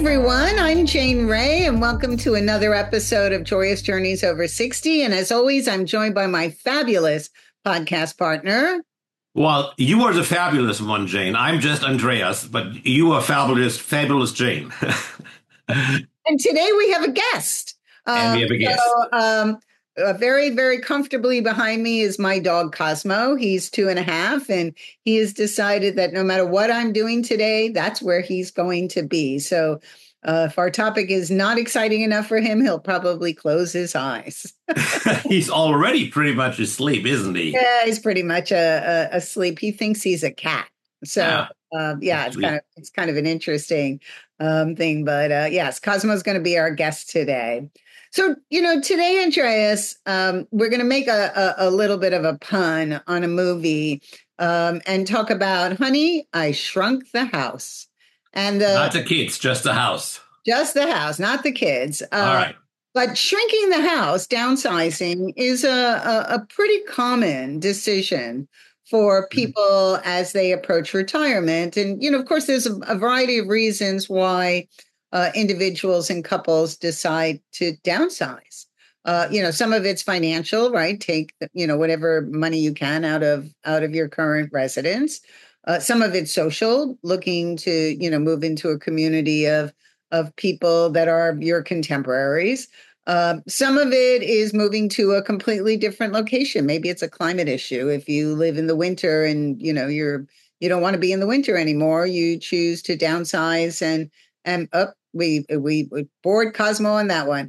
everyone. I'm Jane Ray, and welcome to another episode of Joyous Journeys Over 60. And as always, I'm joined by my fabulous podcast partner. Well, you are the fabulous one, Jane. I'm just Andreas, but you are fabulous Jane. And today we have a guest. And we have a guest. Very, very comfortably behind me is my dog Cosmo. He's 2.5, and he has decided that no matter what I'm doing today, that's where he's going to be. So if our topic is not exciting enough for him, he'll probably close his eyes. He's already pretty much asleep, isn't he? Yeah, he's pretty much asleep. He thinks he's a cat. So it's kind of an interesting thing. But yes, Cosmo's going to be our guest today. So, today, Andreas, we're going to make a little bit of a pun on a movie and talk about Honey, I Shrunk the House. And not the kids, just the house. Just the house, not the kids. All right. But shrinking the house, downsizing, is a pretty common decision for people as they approach retirement. And, of course, there's a variety of reasons why individuals and couples decide to downsize. Some of it's financial, right? Take, whatever money you can out of your current residence. Some of it's social, looking to, move into a community of people that are your contemporaries. Some of it is moving to a completely different location. Maybe it's a climate issue. If you live in the winter and, you don't want to be in the winter anymore, you choose to downsize and we bored Cosmo on that one.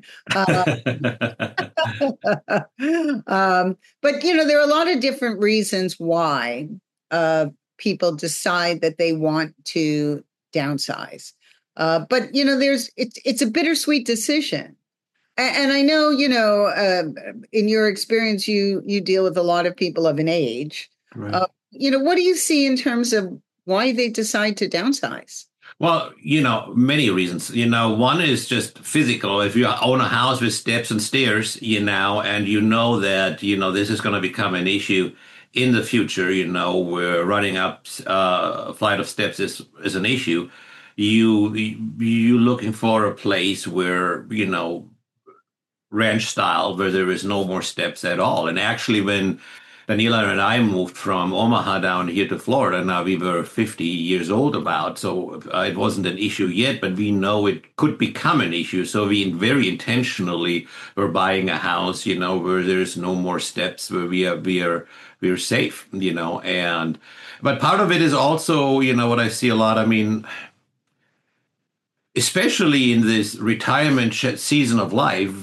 But, there are a lot of different reasons why people decide that they want to downsize. But, it's a bittersweet decision. And I know, in your experience, you deal with a lot of people of an age. Right. What do you see in terms of why they decide to downsize? Well, many reasons. One is just physical. If you own a house with steps and stairs, and that, this is going to become an issue in the future, where running up a flight of steps is an issue. You looking for a place where, ranch style, where there is no more steps at all. And actually, when Daniela and I moved from Omaha down here to Florida, now we were 50 years old so it wasn't an issue yet, but we know it could become an issue. So we very intentionally were buying a house, where there's no more steps, where we're safe, but part of it is also, what I see a lot. I mean, especially in this retirement season of life,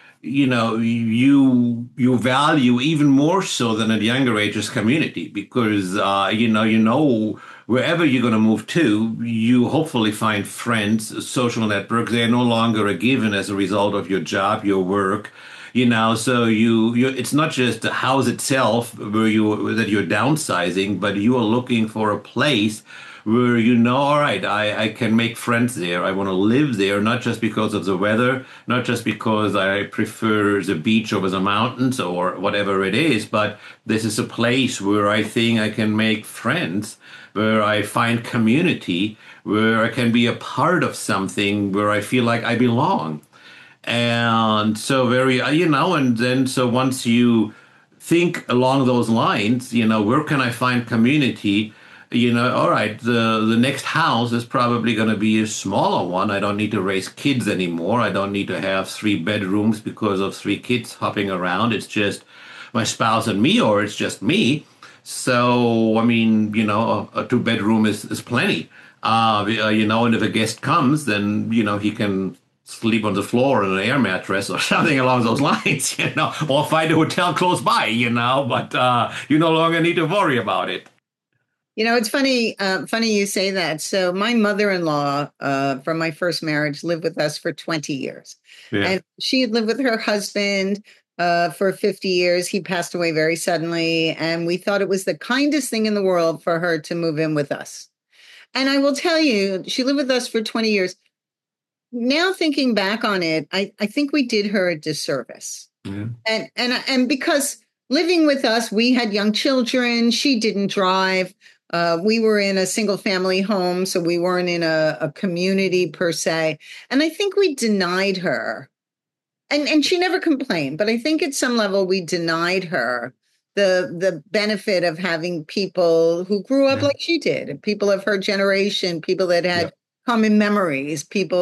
you value even more so than at younger ages community, because wherever you're going to move to, you hopefully find friends, a social network. They're no longer a given as a result of your job, your work. So it's not just the house itself that you're downsizing, but you are looking for a place where all right, I can make friends there. I want to live there, not just because of the weather, not just because I prefer the beach over the mountains or whatever it is, but this is a place where I think I can make friends, where I find community, where I can be a part of something, where I feel like I belong. And so so once you think along those lines, where can I find community? All right, the next house is probably going to be a smaller one. I don't need to raise kids anymore. I don't need to have 3 bedrooms because of 3 kids hopping around. It's just my spouse and me, or it's just me. So, I mean, a 2-bedroom is plenty. And if a guest comes, then, he can sleep on the floor on an air mattress or something along those lines, or find a hotel close by, but you no longer need to worry about it. It's funny you say that. So my mother-in-law from my first marriage lived with us for 20 years. Yeah. And she had lived with her husband for 50 years. He passed away very suddenly. And we thought it was the kindest thing in the world for her to move in with us. And I will tell you, she lived with us for 20 years. Now thinking back on it, I think we did her a disservice. Yeah. And because living with us, we had young children. She didn't drive. We were in a single family home, so we weren't in a community per se. And I think we denied her, and she never complained, but I think at some level we denied her the benefit of having people who grew up Yeah. like she did, people of her generation, people that Yeah. had common memories, people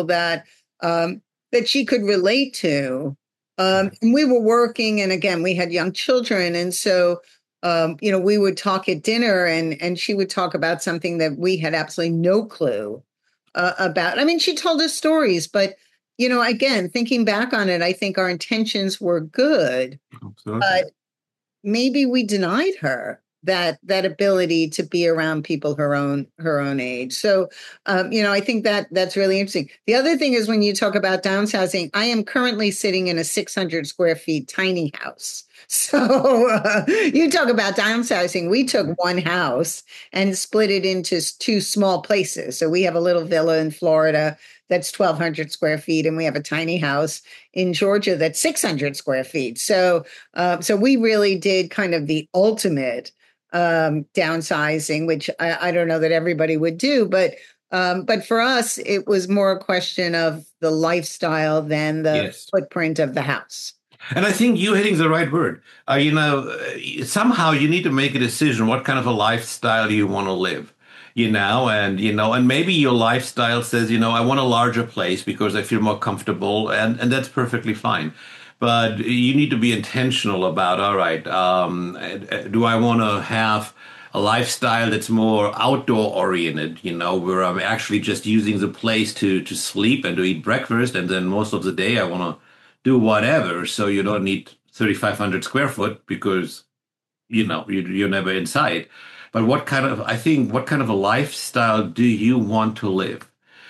that she could relate to. And we were working, and again, we had young children, and so we would talk at dinner, and she would talk about something that we had absolutely no clue about. I mean, she told us stories, but again, thinking back on it, I think our intentions were good, Absolutely. but maybe we denied her that ability to be around people her own age. So I think that's really interesting. The other thing is when you talk about downsizing, I am currently sitting in a 600 square feet tiny house. So you talk about downsizing. We took one house and split it into two small places. So we have a little villa in Florida that's 1,200 square feet, and we have a tiny house in Georgia that's 600 square feet. So we really did kind of the ultimate downsizing, which I don't know that everybody would do, but for us, it was more a question of the lifestyle than the Yes. footprint of the house. And I think you're hitting the right word. Somehow you need to make a decision what kind of a lifestyle you want to live, and maybe your lifestyle says, I want a larger place because I feel more comfortable, and that's perfectly fine. But you need to be intentional about, all right, do I want to have a lifestyle that's more outdoor oriented, where I'm actually just using the place to sleep and to eat breakfast, and then most of the day I want to do whatever. So you don't need 3,500 square foot because you're never inside. But what kind of a lifestyle do you want to live?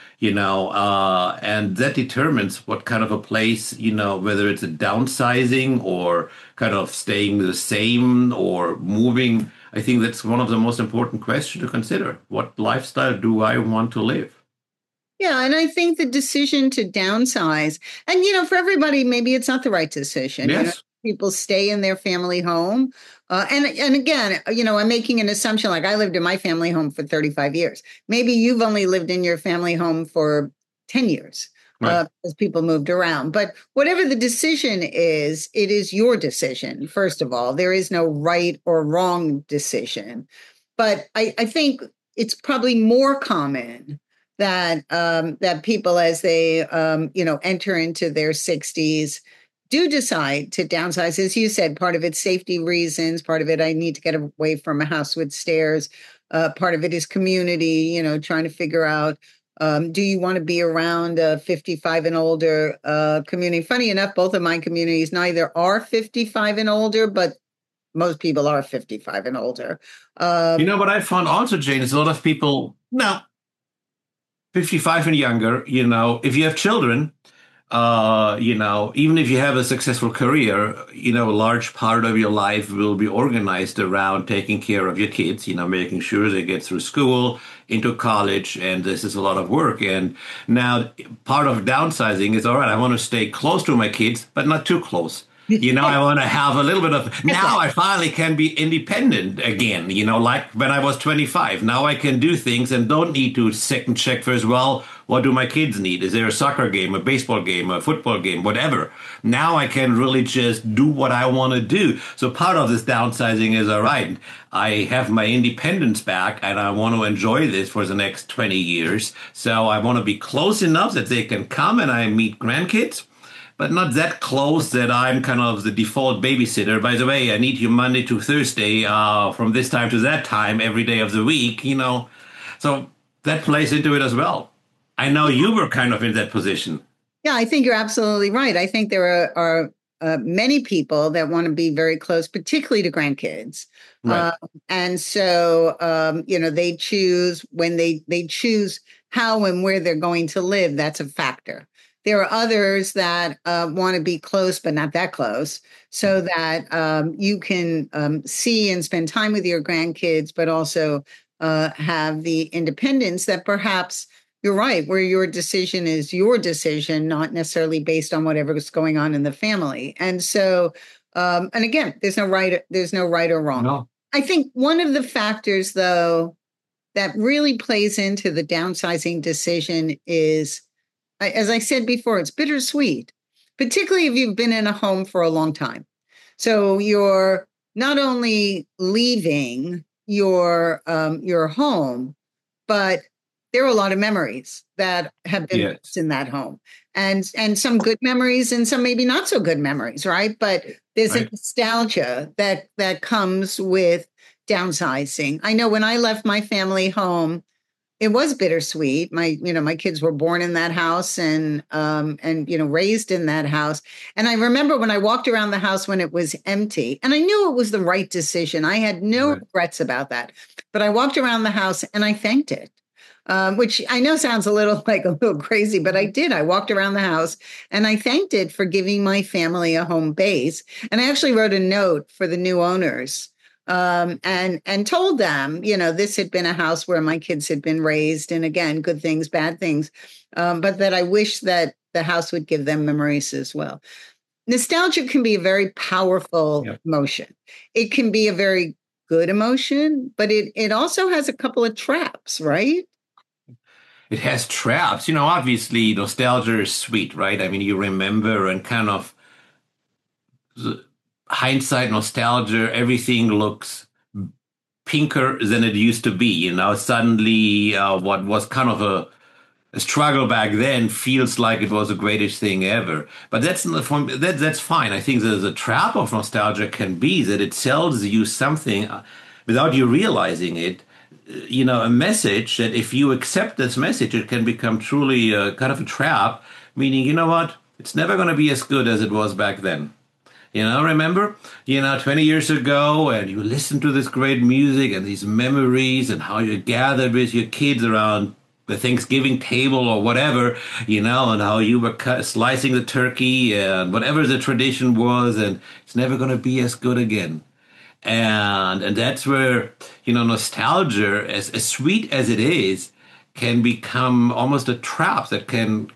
And that determines what kind of a place, whether it's a downsizing or kind of staying the same or moving. I think that's one of the most important questions to consider. What lifestyle do I want to live? Yeah, and I think the decision to downsize, and for everybody, maybe it's not the right decision. Yes. People stay in their family home, and again, I'm making an assumption. Like I lived in my family home for 35 years. Maybe you've only lived in your family home for 10 years, Right. as people moved around. But whatever the decision is, it is your decision. First of all, there is no right or wrong decision. But I think it's probably more common that people, as they enter into their 60s, do decide to downsize. As you said, part of it's safety reasons, part of it I need to get away from a house with stairs, part of it is community, trying to figure out, do you want to be around a 55 and older community? Funny enough, both of my communities neither are 55 and older, but most people are 55 and older. What I found also, Jane, is a lot of people, no, 55 and younger, if you have children, even if you have a successful career, a large part of your life will be organized around taking care of your kids, making sure they get through school, into college, and this is a lot of work. And now part of downsizing is, all right, I want to stay close to my kids, but not too close. I want to have a little bit of, now I finally can be independent again, like when I was 25. Now I can do things and don't need to second check first. Well, what do my kids need? Is there a soccer game, a baseball game, a football game, whatever? Now I can really just do what I want to do. So part of this downsizing is, all right, I have my independence back and I want to enjoy this for the next 20 years. So I want to be close enough that they can come and I meet grandkids, but not that close that I'm kind of the default babysitter. By the way, I need you Monday to Thursday, from this time to that time, every day of the week, So that plays into it as well. I know you were kind of in that position. Yeah, I think you're absolutely right. I think there are many people that want to be very close, particularly to grandkids. Right. And so, they choose when they choose how and where they're going to live. That's a factor. There are others that want to be close, but not that close, so that you can see and spend time with your grandkids, but also have the independence that perhaps you're right, where your decision is your decision, not necessarily based on whatever's going on in the family. And so, and again, there's no right or wrong. No. I think one of the factors, though, that really plays into the downsizing decision is, as I said before, it's bittersweet, particularly if you've been in a home for a long time. So you're not only leaving your home, but there are a lot of memories that have been Yes. in that home, and some good memories and some maybe not so good memories, right? But there's a Right. nostalgia that comes with downsizing. I know when I left my family home, it was bittersweet. My kids were born in that house and raised in that house. And I remember when I walked around the house when it was empty, and I knew it was the right decision. I had no Right. regrets about that. But I walked around the house and I thanked it. Which I know sounds a little like a little crazy, but I did. I walked around the house and I thanked it for giving my family a home base. And I actually wrote a note for the new owners, and told them, this had been a house where my kids had been raised, and again, good things, bad things, but that I wish that the house would give them memories as well. Nostalgia can be a very powerful Yep. emotion. It can be a very good emotion, but it also has a couple of traps, right? It has traps. Obviously, nostalgia is sweet, right? I mean, you remember and kind of hindsight, nostalgia, everything looks pinker than it used to be. Suddenly, what was kind of a struggle back then feels like it was the greatest thing ever. But that's fine. I think the trap of nostalgia can be that it sells you something without you realizing it. A message that if you accept this message, it can become truly kind of a trap, meaning, you know what? It's never going to be as good as it was back then. Remember, 20 years ago, and you listened to this great music and these memories and how you gathered with your kids around the Thanksgiving table or whatever, and how you were slicing the turkey and whatever the tradition was, and it's never going to be as good again. And that's where, nostalgia, as sweet as it is, can become almost a trap that can,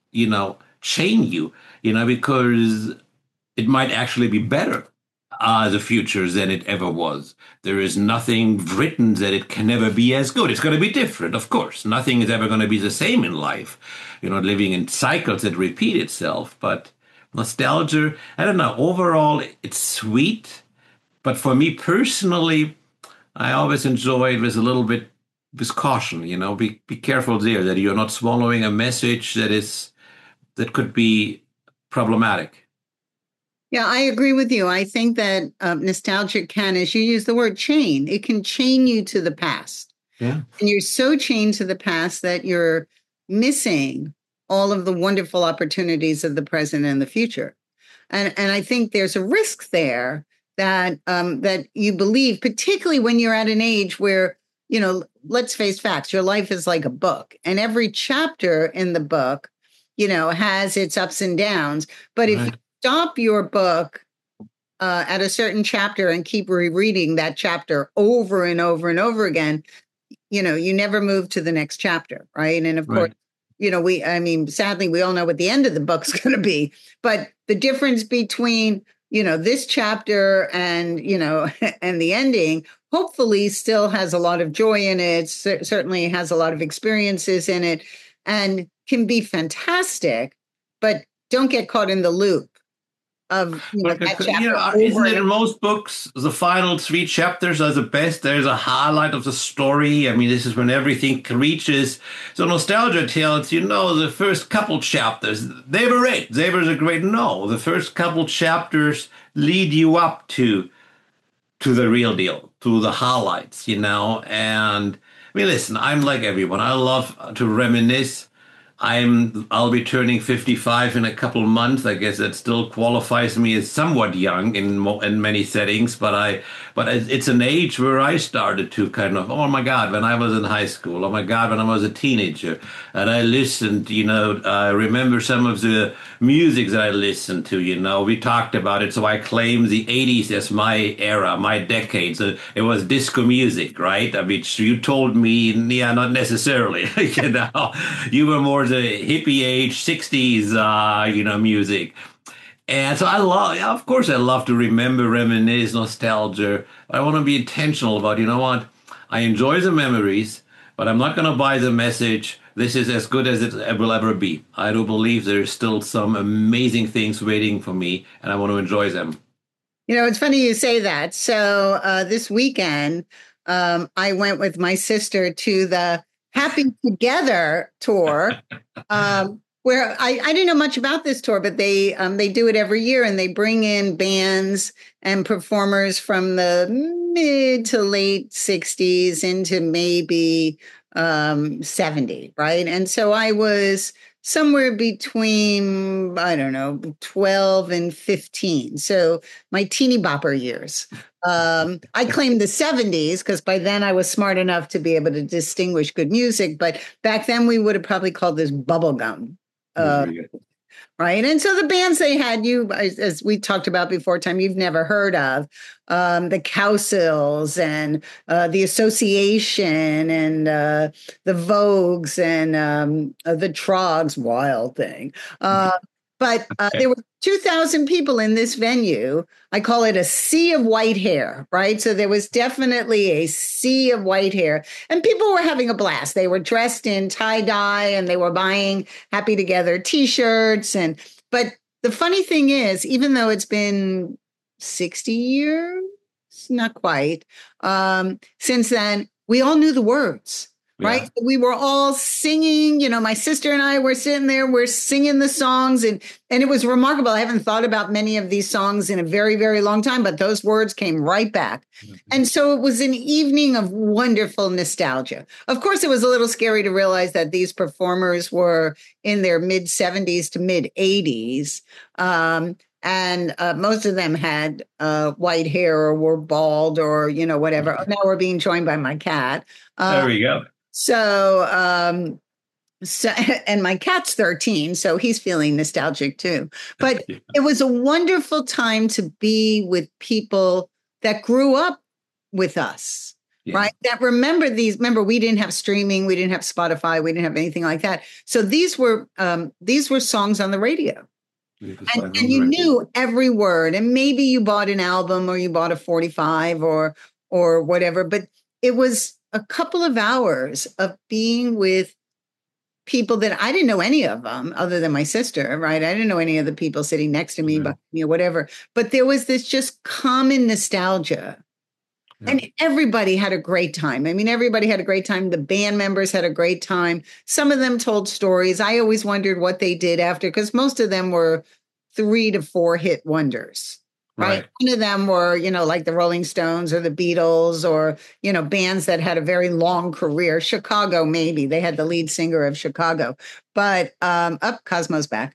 chain you, because it might actually be better the future than it ever was. There is nothing written that it can never be as good. It's going to be different, of course. Nothing is ever going to be the same in life. You're not living in cycles that repeat itself. But nostalgia, I don't know, overall, it's sweet. But for me personally, I always enjoy it with a little bit with caution. Be careful there that you're not swallowing a message that could be problematic. Yeah, I agree with you. I think that nostalgia can, as you use the word chain, it can chain you to the past. Yeah. And you're so chained to the past that you're missing all of the wonderful opportunities of the present and the future. And I think there's a risk there that you believe, particularly when you're at an age where, let's face facts, your life is like a book, and every chapter in the book, has its ups and downs. But if you Right. stop your book at a certain chapter and keep rereading that chapter over and over and over again, you never move to the next chapter, right? And of course, Right. sadly, we all know what the end of the book's going to be. But the difference between, this chapter and, and the ending, hopefully still has a lot of joy in it, certainly has a lot of experiences in it, and can be fantastic, but don't get caught in the loop of, that chapter over Isn't it and in most books, the final three chapters are the best? There's a highlight of the story. I mean, this is when everything reaches. So nostalgia tells the first couple chapters, they were it. They were the great. No, the first couple chapters lead you up to the real deal, to the highlights, And I mean, listen, I'm like everyone. I love to reminisce. I'll be turning 55 in a couple of months. I guess that still qualifies me as somewhat young in many settings, but it's an age where I started to kind of, oh my God, when I was in high school, oh my God, when I was a teenager, and I listened, I remember some of the music that I listened to, we talked about it. So I claim the 80s as my era, my decade. So it was disco music, right? I mean, you told me, yeah, not necessarily, you were more the hippie age 60s, music. And so yeah, of course, I love to remember, reminisce, nostalgia. I want to be intentional about, what? I enjoy the memories, but I'm not going to buy the message. This is as good as it will ever be. I do believe there's still some amazing things waiting for me, and I want to enjoy them. It's funny you say that. So this weekend, I went with my sister to the Happy Together tour, where I didn't know much about this tour, but they do it every year, and they bring in bands and performers from the mid to late 60s into maybe 70, right? And so I was somewhere between, I don't know, 12 and 15. So my teeny bopper years. I claimed the 70s because by then I was smart enough to be able to distinguish good music. But back then we would have probably called this bubblegum. Uh, right. And so the bands they had, as we talked about before, time you've never heard of, the Cowsills and the Association and the Vogues and the Trogs, Wild Thing. But there were 2,000 people in this venue. I call it a sea of white hair, right? So there was definitely a sea of white hair, and people were having a blast. They were dressed in tie-dye and they were buying Happy Together t-shirts. But the funny thing is, even though it's been 60 years, not quite, since then, we all knew the words. Right. Yeah. We were all singing, my sister and I were sitting there, we're singing the songs and it was remarkable. I haven't thought about many of these songs in a very, very long time, but those words came right back. Mm-hmm. And so it was an evening of wonderful nostalgia. Of course, it was a little scary to realize that these performers were in their mid 70s to mid 80s. And most of them had white hair or were bald or, whatever. Now we're being joined by my cat. There we go. So, and my cat's 13, so he's feeling nostalgic too. But it was a wonderful time to be with people that grew up with us, right? That remember, we didn't have streaming, we didn't have Spotify, we didn't have anything like that. So these were songs on the radio. And you knew every word, and maybe you bought an album or you bought a 45 or whatever, but it was a couple of hours of being with people that I didn't know any of them other than my sister, right? I didn't know any of the people sitting next to me, but whatever. But there was this just common nostalgia. Yeah. And everybody had a great time. I mean, everybody had a great time. The band members had a great time. Some of them told stories. I always wondered what they did after, because most of them were 3 to 4 hit wonders. Right. None of them were, like the Rolling Stones or the Beatles or, bands that had a very long career. Chicago, maybe. They had the lead singer of Chicago. But Cosmo's back.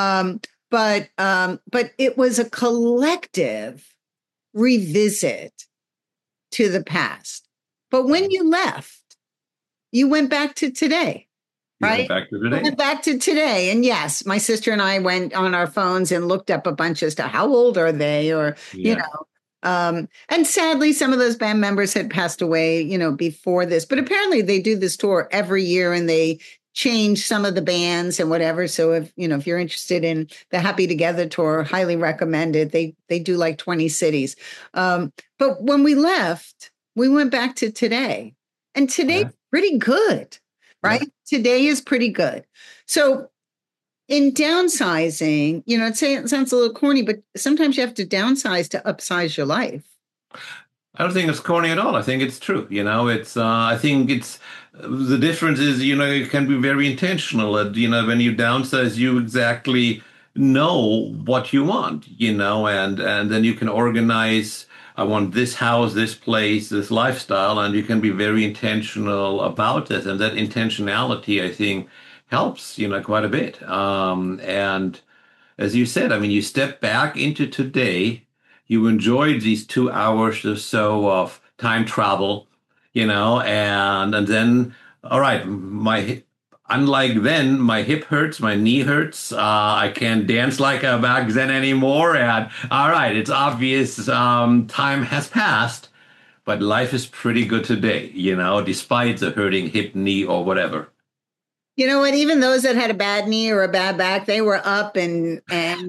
But it was a collective revisit to the past. But when you left, you went back to today. Right. Went back to today. And yes, my sister and I went on our phones and looked up a bunch of stuff. How old are they? Or, and sadly, some of those band members had passed away, before this. But apparently they do this tour every year and they change some of the bands and whatever. So if you're interested in the Happy Together tour, highly recommend it. They do like 20 cities. But when we left, we went back to today. And today's pretty good. Right? Yeah. Today is pretty good. So in downsizing, it sounds a little corny, but sometimes you have to downsize to upsize your life. I don't think it's corny at all. I think it's true. I think it's the difference is, it can be very intentional. When you downsize, you exactly know what you want, and then you can organize. I want this house, this place, this lifestyle, and you can be very intentional about it. And that intentionality, I think, helps, quite a bit. And as you said, you step back into today, you enjoyed these 2 hours or so of time travel, and then, all right, unlike then, my hip hurts, my knee hurts. I can't dance like back then anymore. And all right, it's obvious time has passed, but life is pretty good today, despite the hurting hip, knee, or whatever. You know what? Even those that had a bad knee or a bad back, they were up and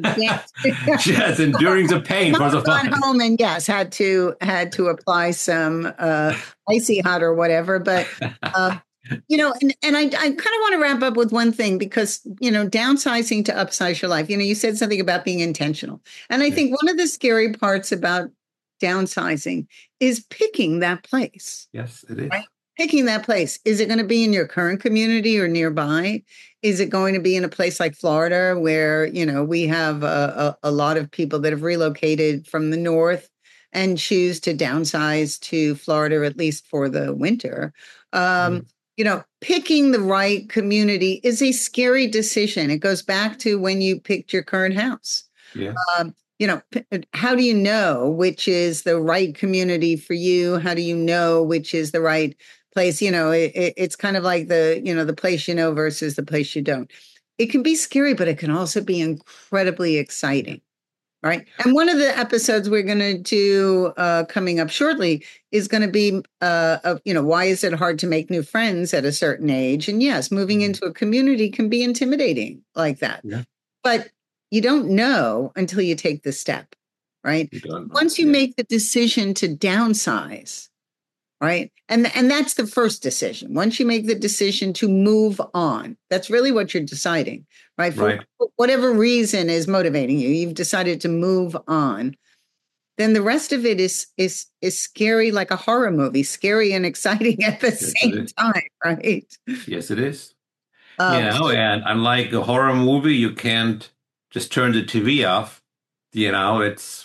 yes, enduring the pain for the fun. Home and yes, had to apply some icy hot or whatever, but. and I kind of want to wrap up with one thing because, downsizing to upsize your life, you said something about being intentional. And I Yeah. think one of the scary parts about downsizing is picking that place, Yes, it is. right? Picking that place. Is it going to be in your current community or nearby? Is it going to be in a place like Florida where, we have a lot of people that have relocated from the north and choose to downsize to Florida, at least for the winter? Mm. Picking the right community is a scary decision. It goes back to when you picked your current house. Yes. Um, how do you know which is the right community for you? How do you know which is the right place? It's kind of like the place versus the place you don't. It can be scary, but it can also be incredibly exciting. Right. And one of the episodes we're going to do coming up shortly is going to be, why is it hard to make new friends at a certain age? And yes, moving into a community can be intimidating like that. Yeah. But you don't know until you take the step, right? You don't know. Once you Yeah. make the decision to downsize, right? And that's the first decision. Once you make the decision to move on, that's really what you're deciding, right? For Right. whatever reason is motivating you, you've decided to move on. Then the rest of it is scary, like a horror movie, scary and exciting at the Yes, same time, right? Yes, it is. Um, And unlike a horror movie, you can't just turn the TV off. It's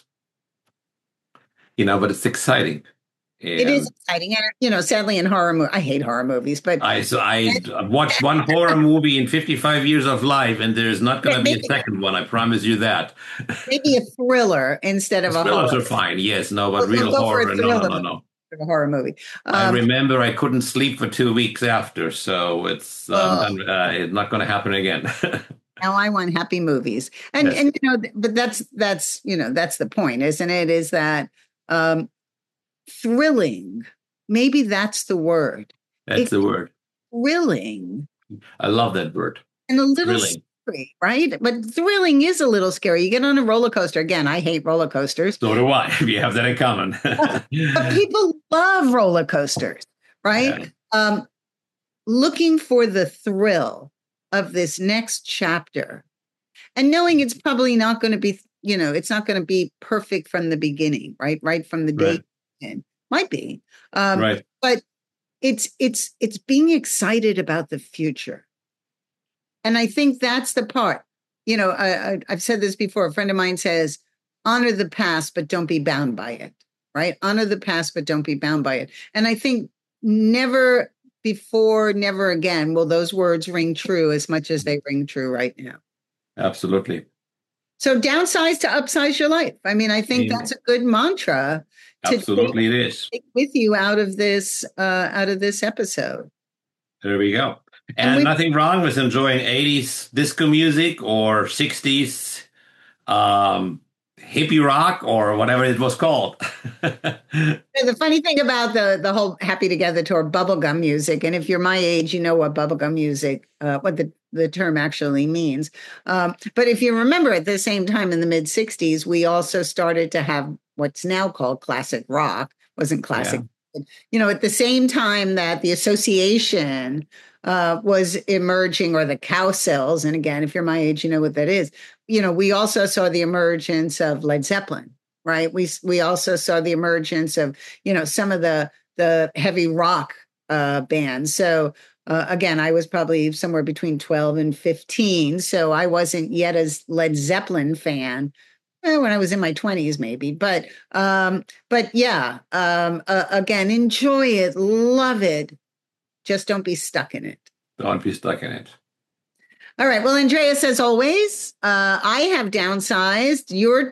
but it's exciting. it is And exciting, and sadly, in horror I hate horror movies, but I watched one horror movie in 55 years of life, and there's not going to be a maybe second one. I promise you that. maybe a thriller instead of a Thrillers horror. are fine, yes, no, but We'll real go for a horror, no, no, thriller. no, no. A horror movie. I remember I couldn't sleep for 2 weeks after, so it's not going to happen again. Now I want happy movies, Yes, but that's the point, isn't it? Is that thrilling? Maybe that's the word. that's the word. Thrilling I love that word. and a little Thrilling. scary, right? But thrilling is a little scary. You get on a roller coaster. Again, I hate roller coasters. So do I. We have that in common. But people love roller coasters, right? Yeah. Looking for the thrill of this next chapter and knowing it's probably not going to be, it's not going to be perfect from the beginning, right from the day in. Might be, Right. but it's being excited about the future. And I think that's the part. I've said this before. A friend of mine says, honor the past, but don't be bound by it, right? Honor the past, but don't be bound by it. And I think never before, never again will those words ring true as much as they ring true right now. Absolutely. So downsize to upsize your life. I mean, I think that's a good mantra to Absolutely, it is. take with you out of this episode. There we go. And nothing wrong with enjoying 80s disco music or 60s hippie rock or whatever it was called. The funny thing about the whole Happy Together tour, bubblegum music, and if you're my age, you know what bubblegum music, what the term actually means. But if you remember, at the same time in the mid 60s, we also started to have what's now called classic rock. Wasn't classic. Yeah. At the same time that the Association was emerging, or the Cowsills, and again, if you're my age, you know what that is. We also saw the emergence of Led Zeppelin, right? We also saw the emergence of some of the heavy rock bands. So again, I was probably somewhere between 12 and 15, so I wasn't yet a Led Zeppelin fan. When I was in my 20s, maybe, but yeah, again, enjoy it, love it. Just don't be stuck in it. Don't be stuck in it. All right. Well, Andreas, as always, I have downsized.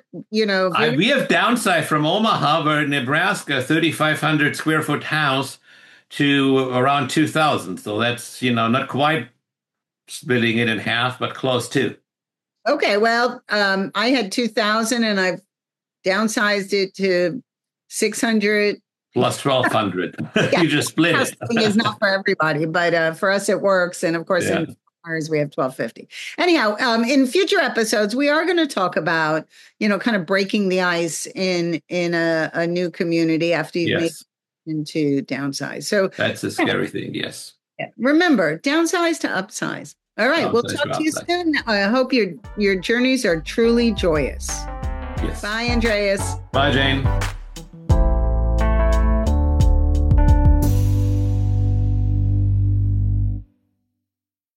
We have downsized from Omaha, where Nebraska, 3,500 square foot house to around 2,000. So that's, not quite splitting it in half, but close to. Okay. Well, I had 2,000 and I've downsized it to 600. Plus 1,200. Yeah. You just split it. It's not for everybody, but for us, it works. And of course, in ours, we have 1,250. Anyhow, in future episodes, we are going to talk about, kind of breaking the ice in a new community after you've made into downsize. So that's a scary thing. Yes. Remember, downsize to upsize. All right, we'll Downsize talk to to you upsize. soon. I hope your journeys are truly joyous. Yes. Bye, Andreas. Bye, Jane.